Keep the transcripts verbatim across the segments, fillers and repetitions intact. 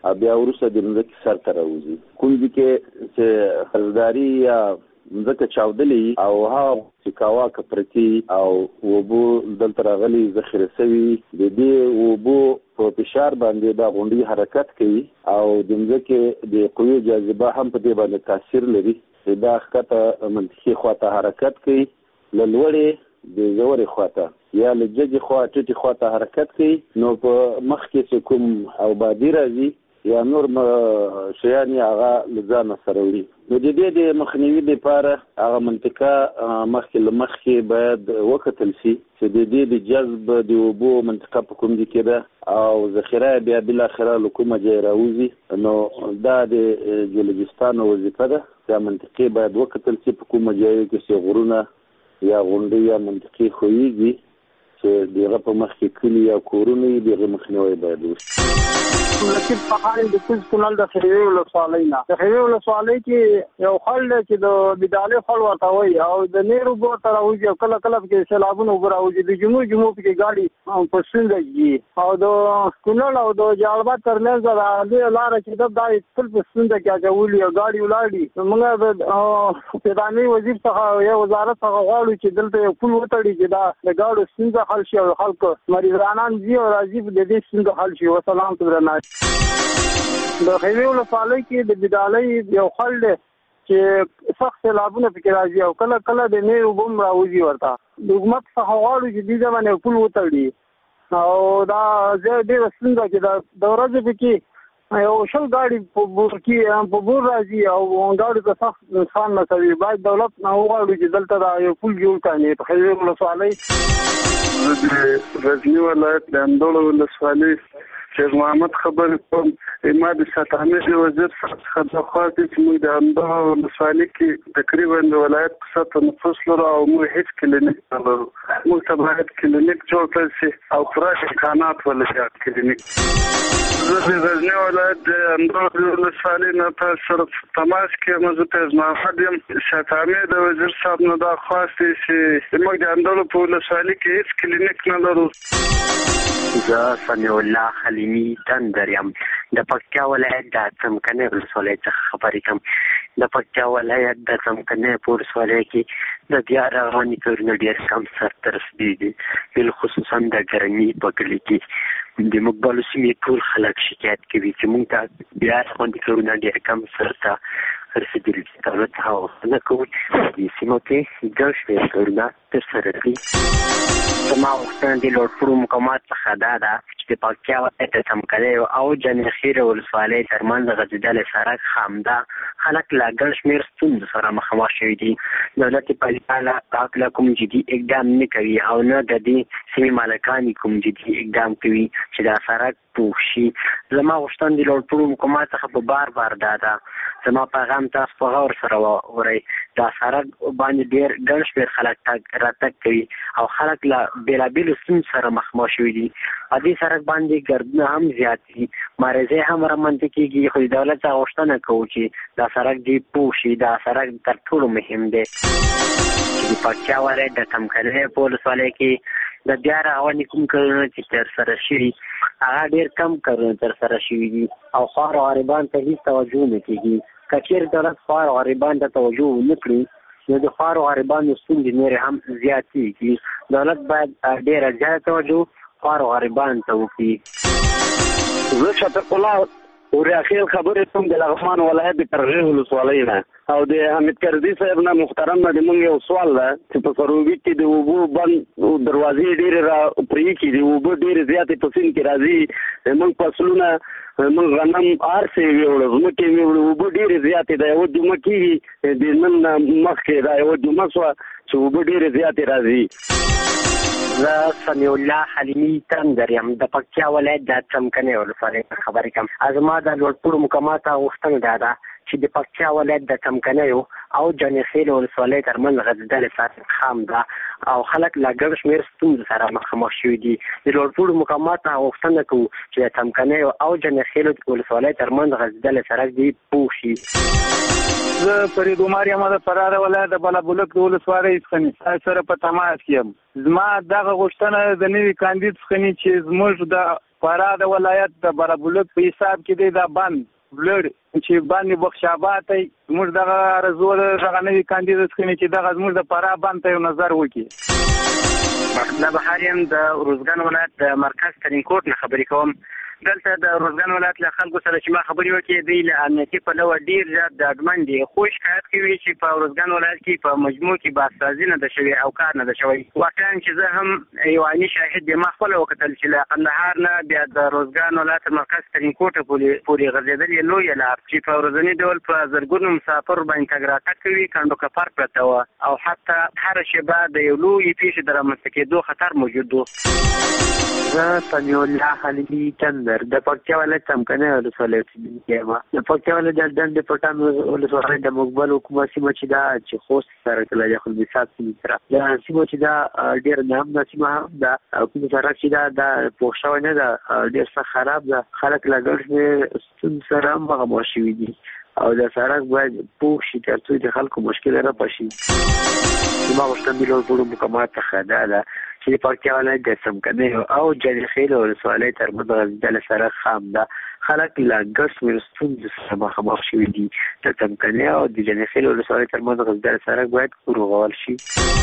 بیا وروسته د مځکې سر ته راوځي. کوم ځای کې چې خزداري یا مځکه چاودلې او هغه چې کاواکه پرتي او اوبو دلته راغلي ذخیره شوي، د دې اوبو په فشار باندې دا غونډۍ حرکت کوي او د مځکې د قوې جاذبه هم په دې باندې تاثیر لري چې دا ښکته منطقي خواته حرکت کوي، له لوړې د ژورې خواته یا له جګې خوا ټیټې خواته حرکت کوي. نو په مخ کې چې کوم آبادي راځي یا نور شیان یې هغه له ځانه سره وړي. نو د دې د مخنیوي لپاره هغه منطقه مخکې له مخکې باید وکتل شي چې د دې د جذب د اوبو منطقه په کوم ځای کې ده او ذخیره بیا بالاخره له کومه ځای راوځي. نو دا د جیولوجستانو وظیفه ده چې منطقې باید وکتل شي په کومه ځای کې چې غرونه یا غونډۍ یا منطقې ښویېږي چې دغه په مخ کې کلي یا کورونه وي، دغه مخنیوی باید وشي. لکه په حال د کوز کونړ د خیوي ولسوالۍ نه د خیوي ولسوالۍ کې یو خل دی چې د بدالې خل ورته وایي او د نیر اوبو ورته راوځي او کله کله پکې سیلابونه اوبه راوځي، د جمعو جمعو پکې ګاډي په سونده ځي او د کونړ او د جلال آباد ترمنځ د دې لاره چې ده دا تل په سونده کې اچولي او ګاډي ولاړي. موږ د فداني وزیر څخه یا وزارت څخه غواړو چې دلته یو پل وتړي چې دا د ګاډو ستونزه حل شي او خلک مریضانان ځي او راځي د دې ستونزه حل شي. وسلام درنه. د خیوي ولسوالۍ کې د بدالۍ یو خل دی چې سخت سیلابونه پکې راځي او کله کله د نیر اوبه هم راوځي. ورته د حکومت څخه غواړو چې دې ځای باندې پل وتړي او دا ځای ډېره ستونزه چې د ورځې پکې یو شل ګاډي په بور کې په بور راځي او ګاډو ته سخت نقصان رسوي. باید دولت نه وغواړو چې دلته دا یو پل جوړ کړي په خیوي ولسوالۍ. د غزني ولایت د اندړ ولسوالۍ شیخ محمد خبر کوم. ما د ساتنې د وزیر څخه د خاطر چې موږ د اندړ ولسوالۍ کې تقریبا د ولایت په سطح نفوس لرو او موږ هیڅ کلینیک نه لرو. موږ ته باید کلینیک جوړ کړل شي او پوره امکانات ولري کلینیک. زه د غزني ولایت د اندړ ولسوالۍ نه تاسو سره تماس کې موږ ته محمد یم. ساتنې د وزیر صاحب نه دا خواست چې موږ د اندړ په ولسوالۍ کې هیڅ کلینیک نه لرو. زه سمیع الله حلیمي تندر یم. د پکتیا ولایت د څمکنۍ ولسوالۍ څخه خبرې کوم. د پکتیا ولایت د څمکنۍ په ولسوالۍ کې د دیار افغاني کورونه ډېر کم سرته رسېدلي دي، بالخصوصا د ګرمي په کلي کې د مقبلو سیمې ټول خلک شکایت کوي چې موږ ته دیار افغاني کورونه ډېر کم سرته رسېدلي دي. دولت هغه نه کوي دې سیمو کې ګڼ شمېر کورونه ترسره کړي. زما غوښتنه د لوړپوړو مقامات څخه دا ده چې د پکتیا ولایت د څمکنۍ او جنخیل ولسوالۍ ترمنځ غځېدلی سړک خامده خلک له ګڼ شمېر ستونزو سره مخامخ شوي دي. دولت په هکله کوم جدي اقدام نه کوي او نه د دې سیمې مالکان کوم جدي اقدام کوي چې دا سړک پوخ شي. زما غوښتنه د لوړپوړو مقامات څخه په بار بار دا ده، زما پیغام تاسو په غور سره واورئ. دا سړک باندې ډېر ګڼ شمېر خلک تګ راتګ کوي او خلک له بېلابېلو ستونزو سره مخامخ شوي دي. په دې سړک باندې ګردونه هم زیات دي، مریضۍ هم رامنځته کېږي. خو د دولت څخه غوښتنه کوو چې دا سړک دې پوخ شي. دا سړک تر ټولو مهم دی چې د پکتیا ولایت د څمکنۍ په ولسوالۍ کې د دیار افغاني کوم کارونه چې ترسره شوي هغه ډېر کم کارونه ترسره شوي دي او خوار او غریبان ته هېڅ توجه نه کېږي. که چېرې دولت خوار او غریبان ته توجه ونه کړي نو د خوار او غریبانو ستونزې نورې هم زیاتېږي. دولت باید ډېره زیاته توجه خوار او غریبانو ته وکړي. زه شفیق الله وریاخیل خبرې کوم د لغمان ولایت د قرغې ولسوالۍ نه او د حمید کرزي صاحب نه محترم نه د موږ یو سوال ده چې په سروبي کې د اوبو بند دروازې ډېرې را پرې کړي دي، اوبه ډېرې زیاتې په سیند کې راځي. موږ فصلونه موږ غنم هرڅه یې ویوړو، ځمکې یې ویوړو، اوبه ډېرې زیاتې ده. یوه جمعه کېږي د نن مخکې دا یوه جمعه شوه چې اوبه ډېرې زیاتې راځي. زه سمیع الله حلیمي تندر یم. د پکتیا ولایت د څمکنۍ ولسوالۍ څخه خبرې کوم. زما د لوړپوړو مقاماتو غوښتنه دا ده چې د پکتیا ولایت د څمکنۍ او جنخیل ولسوالۍ ترمنځ غځېدلی سړک خام ده او خلک له ګڼ شمېر ستونزو سره مخامخ شوي دي. د لوړپوړو مقاماتو غوښتنه کوو چې د څمکنۍ او جنخیل ولسوالۍ ترمنځ غځېدلی سړک دې پوخ شي. زه فرید عمر یم د فرار ولایت د بالابلوک د ولسوالۍ څخه تاسو سره په تماس یم. زما دغه غوښتنه د نوي کاندید څخه چې زموږ د فراه د ولایت د برابلوک په حساب کې دی دا بند بلډ چې باندې بخشابات موږ دغه رزو دغه نوی کاندیدات کړي چې دغه موږ د فراه بند ته نظر وکړي. مطلب هاریم د روزګان ولایت د مرکز ترین کوټ نه خبرې کوم. دلته د روزګان ولایت له خلکو سره چې ما خبرې وکړې دی له امنیتي پلوه ډیر زیات ډاډمن دي، خو شکایت کوي چې په روزګان ولایت کې په مجموع کې بازسازي نه ده شوې او کار نه ده شوی. واقعا چې زه هم یو عیني شاهد یم، ما خپله وکتل چې له قندهار نه بیا د روزګان ولایت مرکز ترین کوټه پورې غځېدلې لویه لار چې په ورځني ډول په زرګونو مسافر باندې تګ راتګ کوي کنډو کپر پرته وه او حتی هره شېبه د یو لویې پیښې د رامنځته کېدو خطر موجود و. زه سمیع الله حلیمي تندر د پکتیا ولایت څمکنیو ولسوالۍ اوسېدونکی یم. د پکتیا ولایت د ډنډ پټان ولسوالۍ د مقبل حکومت سیمه چې ده چې خوست سره کله د خلبیسات سیمې سره دا سیمه چې ده ډېره ناامنه سیمه هم ده. کوم سړک چې ده دا پوښ شوی نه ده، ډېر سخت خراب ده. خلک له ګډ شمېر ستونزو سره هم مخامخ شوي دي او د سړک باید پوښ شي تر څو د خلکو مشکل رفع شي. زما غوښتنه بلو ټولو مقامات څخه دا ده چې د پکتیا ولایت د څمکنیو او جنې خیل ولسوالۍ ترمنځ غځېدلی سړک خام ده. خلک له ګډ شمېر ستونزو سره مخامخ شوي دي. د څمکنیو او د جنې خیل ولسوالۍ ترمنځ غځېدلی سړک باید ورغول شي.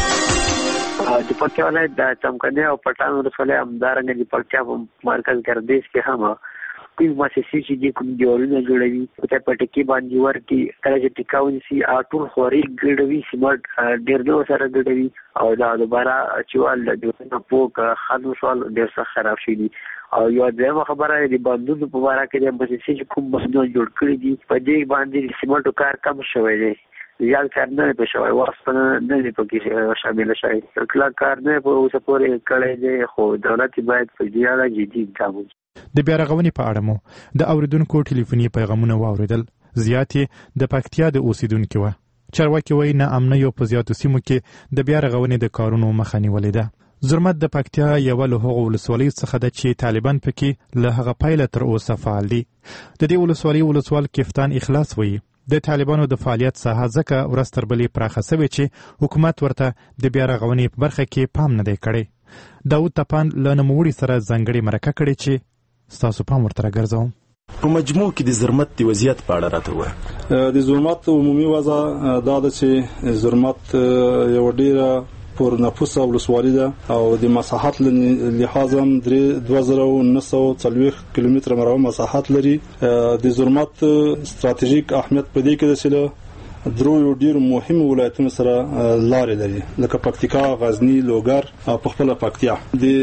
د پکتیا ولایت د څمکنیو او پټان ولسوالۍ همدارنګه د پکتیا په مرکز ګردیز کې هم کوم مؤسسې چې دي کوم دیوالونه جوړوي په پټکي باندې ورکړي، کله چې ټیکا ونیسي ټول خوري ګډوي سیمټ ډېر نو سره ګډوي او دا دوباره چوال د دیوالونو پوک خانو سوال ډېر سخت خراب شي دي. او یو دویمه خبره د بندونو په باره کې د مؤسسې چې کوم بندونه جوړ کړي دي په دې باندې د سیمټو کار کم شوی دی، زیات کار نه دی شوی، واسطه نه دی پکې شامل شوی، کله کار نه په اوسه پورې کړی دی. خو دولت باید په دې اړه جدي اقدام وکړي. د بیا رغونې په اړه مو د اوریدونکو ټلیفوني پیغامونه واوریدل، زیات یې د پکتیا د اوسیدونکو وه. چارواکي وایي ناامنۍ یو په زیاتو سیمو کې د بیا رغونې د کارونو مخه نیولې ده. زرمت د پکتیا یوه له هغو ولسوالیو څخه ده چې طالبان پکې له هغه پیله تر اوسه فعال دي. د دې ولسوالۍ ولسوال کفتان اخلاص وایي د طالبانو د فعالیت ساحه ځکه ورځ تر بلې پراخه سوې چې حکومت ورته د بیا رغونې په برخه کې پام نه دی کړی. داود تپان له نوموړي سره ځانګړې مرکه کړې چې ستاسو پام ورته راګرځوم. په مجموع کې د زرمت د وضعیت په اړه راته ووایه. د زرمت عمومي وضع دا ده چې زرمت یو ډیره پر نفوسه ولسوالي ده او د مساحت لحاظ هم دوه زره او نهه سوه څلوېښت کیلومتره مربع مساحت لري. د زرمت ستراتیژیک اهمیت په دې کې ده چې له درو ډیرو مهمو ولایتونو سره لارې لري لکه پکتیکا، غزنی، لوګر او په خپله پکتیا.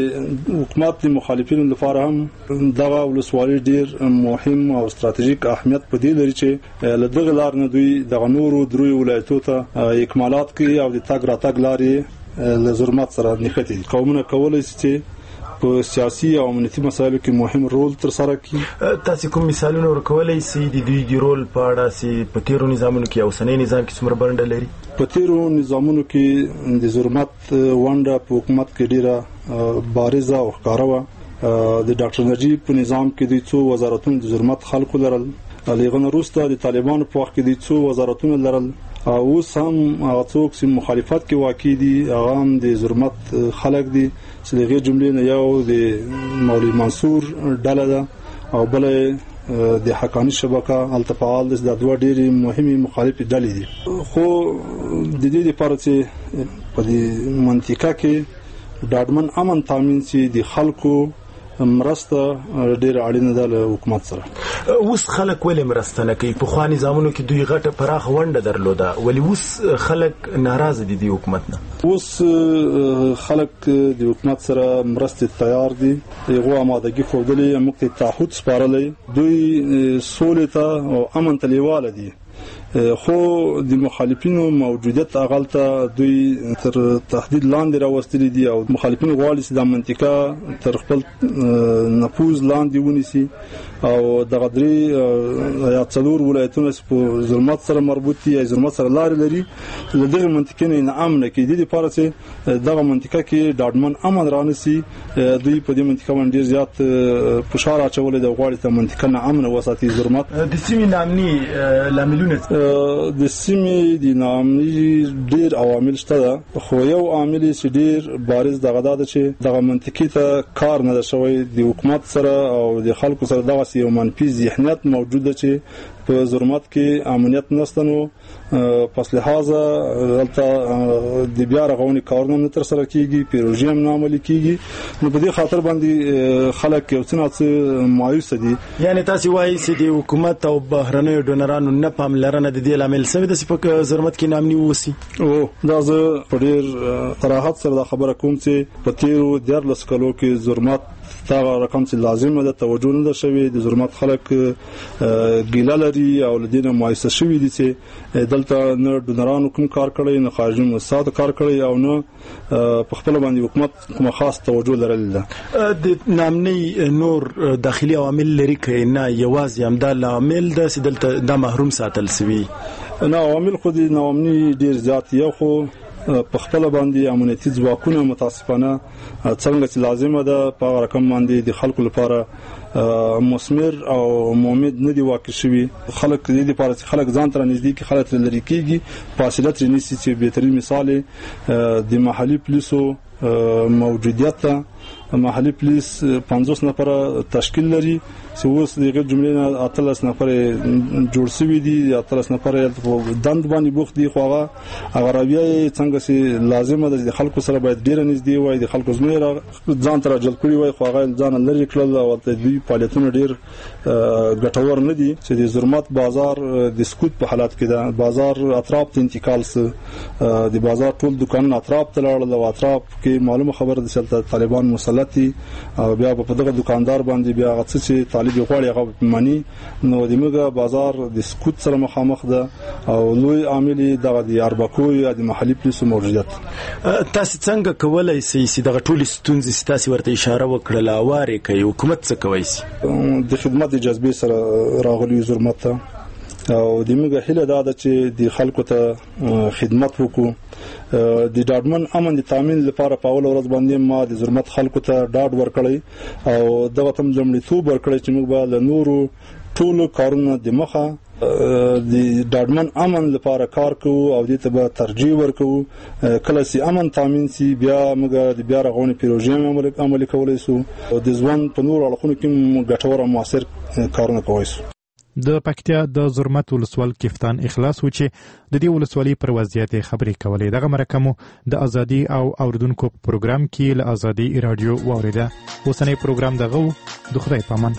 د حکومت د مخالفینو لپاره هم دغه ولسوالي ډیر مهم او ستراتیژیک اهمیت په دې لري چې له دغه لار نه دوی دغه نورو درو ولایتو ته اکمالات کوي او د تګ راتګ لارې له زرمت سره نښتي دي. قومونه کولی شي چې په سیاسي او امنیتي مسایلو کې مهم رول تر سره کړي. تاسو کوم مثالونه ورکولای شئ د دوی د رول په اړه چې په تیرو نظامونو کې او اوسنی نظام کې څومره برنده لري؟ په تیرو نظامونو کې د زرمت ونډه په حکومت کې ډیره بارزه او ښکاره وه. د ډاکټر نجیب په نظام کې د څو وزارتونو د زرمت خلکو لرل، له هغه نه وروسته د طالبانو په وخت کې د څو وزارتونو لرل. اوس هم هغه څوک چې مخالفت کې واقع دي هغه هم د زرمت خلک دي چې د هغې جملې نه یو د مولوي منصور ډله ده او بله د حقاني شبکه هلته فعال دي. دا دوه ډېرې مهمې مخالفې ډلې دي. خو د دې لپاره چې په دې منطقه کې ډاډمن امن تامین شي د خلکو مرسته ډېره اړینه ده له حکومت سره. اوس خلک ولې مرسته نه کوي؟ پخوا نظامونو کې دوی غټه پراخه ونډه درلوده، ولې اوس خلک ناراضه دي د حکومت نه؟ اوس خلک د حکومت سره مرستې تیار دي، هغو امادګي ښودلې، موږ ته تعهد سپارلی، دوی سولې ته او امن ته لیواله دي. خو د مخالفینو موجودیت اغلته دوی تر تهدید لاندې راوستلي دي او مخالفین غواړي چې د منطقه تر خپل نفوذ لاندې ونیسي او دغه درې یا څلور ولایتونه چې په زرمت سره مربوط دي یا زرمت سره لارې لري له دغې منطقې نه ناامنه کړي. د دې لپاره چې دغه منطقه کې ډاډمن امن رانسي، دوی په دې منطقه باندې ډېر زیات فشار اچولی دی او غواړي چې منطقه ناامنه وساتي. زرمت د سیمې ناامني لاملونه د سیمې د ناامنۍ ډیر عوامل شته، خو یو عامل چې ډیر بارز دغه ده چې دغه منطقي ته کار نه شوی د حکومت سره او د خلکو سره، دغه یو منفي ذهنیت موجود ده چې په زرمت کې امنیت نشته. نو پس لحاظه دلته د بیا رغونې کارونه نه تر سره کیږي، پروژې هم نه عملي کیږي. نو په دې خاطر باندې خلک یو څه نه مایوس دي. یعنی تاسو وایي چې د حکومت او بهرنیو ډونرانو نه پاملرنه د دې لامل سوی د په زرمت کې نامني وسی. او دا زه په ډیر صراحت سره دا خبره کوم چې په تیرو دیارلس کلو کې زرمت دا رقم چې لازمه ده توجه نه ده شوی. د زرمت خلک ګیله لري او لدینه مایوسه شوی دي چې دلته نه ډونرانو کوم کار کړی، نه خارجي مؤسسات کار کړی، او نه په خپل باندې حکومت کوم خاص توجه لرل ده. د نامني نور داخلي عوامل لري کې نه یوازې هم دا عامل ده چې دلته دا محروم ساتل سوي. نه عوامل خو د نامني ډیر زیات یو، خو په خپل باندې امنیتي ځواکونه متاسفانه څنګه چې لازمه ده په رقم باندې د خلکو لپاره مسمر او مومد نه دی واقع شوی. خلک دې لپاره چې خلک ځان تر نږدې کې خلک لري کېږي، فاصله ترې نیسي. چې بهترین مثال د محلي پولیسو موجودیت ده. محلي پولیس پنځوس نفر تشکیل لري چې اوس دغه جملې نه اتلس نفر جوړ شوي دي، اتلس نفر دند باندې بوخت دي. خو هغه اغراویه څنګه چې لازمه ده د خلکو سره باید ډیر نږدې وای، د خلکو زموږ ځان تر جلب کړی وای، خو هغه ځان لري کړل او د دوی فعالیتونه ډیر ګټور نه دي. چې د زرمت بازار د سکوت په حالت کې ده. بازار اطراف ته انتقال سه، د بازار ټول دکانونه اطراف ته لاړل او اطراف کې معلومه خبره ده چې طالبان مسلطي او بیا په دغه دکاندار باندې بیا غڅ چې طالب غواړي هغه مانی. نو د موږ بازار د سکوت سره مخامخ ده او لوی عامل دغه د اربکو یا د محلي پولیسو موجودیت. تاسو څنګه کولای شئ چې دغه ټول ستونزې تاسو ورته اشاره وکړه لاواره کوي حکومت څه کوي؟ د خدمت جذبې سره راغلي زرمت او د موږ هیله ده چې د خلکو ته خدمت وکړو. د ډاډمن امن د تامین لپاره په اول ورځ باندې ما د زرمت خلکو ته ډاډ ورکړی او دغه تم لومړیتوب ورکړی چې موږ به له نورو ټولو کارونو د مخه د ډاډمن امن لپاره کار کوو او دې ته به ترجیح ورکوو. کله چې امن تامین سي بیا موږ د بیا رغونې پروژې عملي کولی سو او د ژوند په نورو اړخونو کې ګټور او موثر کارونه کولی سو. د پکتیا د زرمت ولسوال کفتان اخلاص و چې د دې ولسوالۍ پر وضعیت خبرې کولې. دغه مرکه د ازادي او اوریدونکو پروګرام کې له ازادي رادیو واوریده. اوسنی پروګرام دغه د خدای پامان.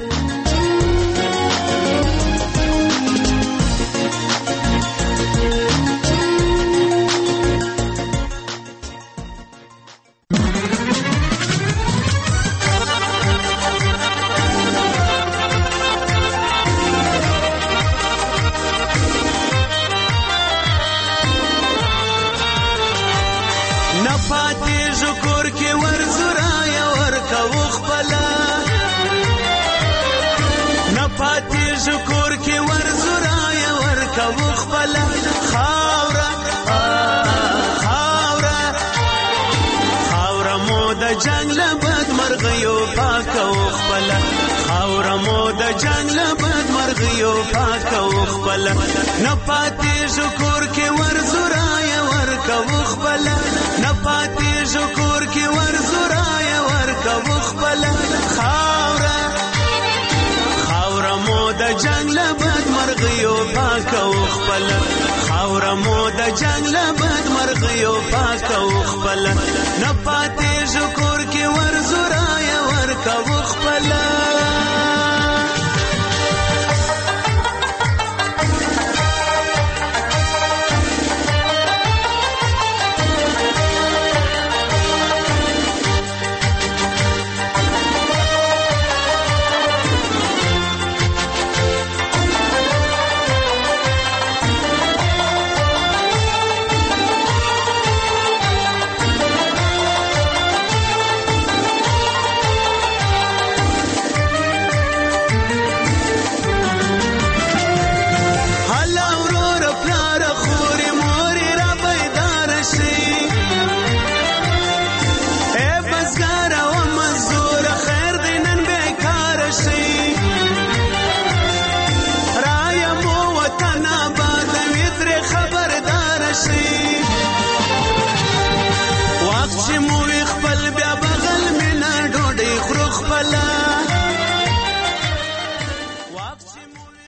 نپاتی شکر کې ورزورای ورکو خپل، نپاتی شکر کې ورزورای ورکو خپل. خاورا خاورا مو د جنگ لبد مرغیو پاکو خپل، خاورا مو د جنگ لبد مرغیو پاکو خپل. نپاتی